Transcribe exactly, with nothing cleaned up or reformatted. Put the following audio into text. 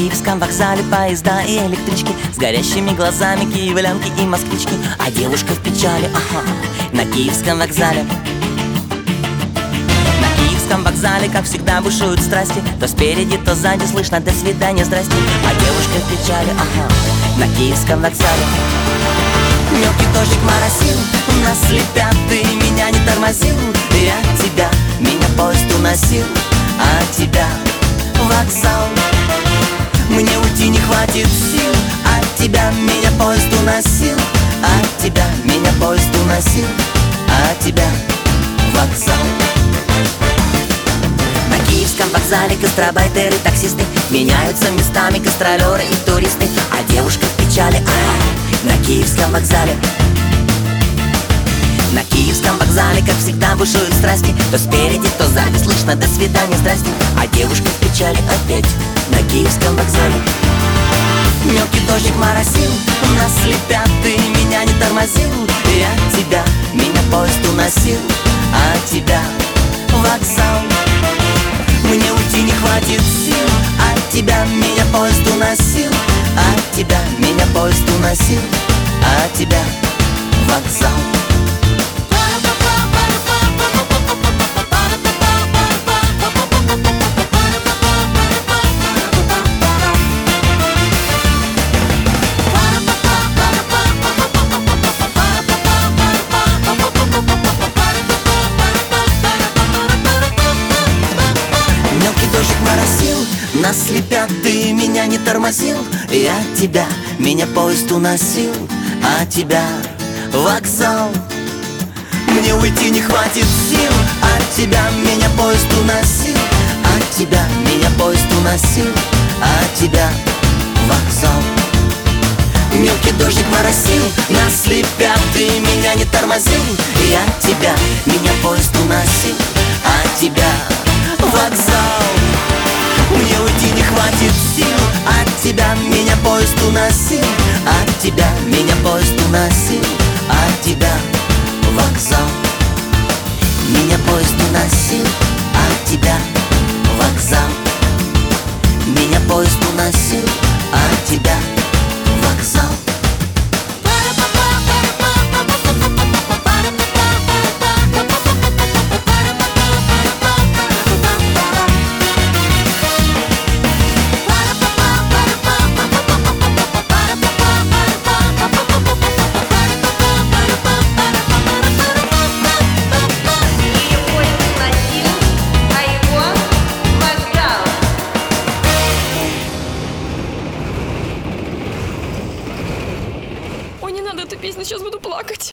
Киевском вокзале поезда и электрички, с горящими глазами киевлянки и москвички. А девушка в печали, ага, на Киевском вокзале. На Киевском вокзале, как всегда, бушуют страсти. То спереди, то сзади слышно «до свидания, здрасте». А девушка в печали, ага, на Киевском вокзале. Мелкий дождик моросил, нас слепят, ты меня не тормозил. Я тебя, меня поезд уносил, а тебя вокзал. Мне уйти не хватит сил, от тебя меня поезд уносил, от тебя меня поезд уносил, а тебя вокзал. На Киевском вокзале гастробайтеры, таксисты меняются местами, гастролеры и туристы. А девушка в печали, а на Киевском вокзале. На Киевском вокзале, как всегда, бушуют страсти. То спереди, то сзади слышно «до свидания, здрасте». А девушка в печали опять на Киевском вокзале. Мелкий дождик моросил, нас слепят, ты меня не тормозил. Я тебя, меня поезд уносил, а тебя вокзал. Мне уйти не хватит сил, от тебя меня поезд уносил, от тебя меня поезд уносил, а тебя вокзал. Нас слепят, ты меня не тормозил. Я тебя, меня поезд уносил, а тебя вокзал. Мне уйти не хватит сил, от тебя меня поезд уносил, от тебя меня поезд уносил, а тебя вокзал. Мелкий дождик моросил, нас слепят, ты меня не тормозил. Я тебя, меня поезд уносил, а тебя вокзал. Мне уйти не хватит сил, от тебя меня поезд уносил, от тебя меня поезд уносил, от тебя вокзал. Меня поезд уносил, от тебя вокзал. Меня поезд уносил, от тебя вокзал. Ой, не надо эту песню, сейчас буду плакать.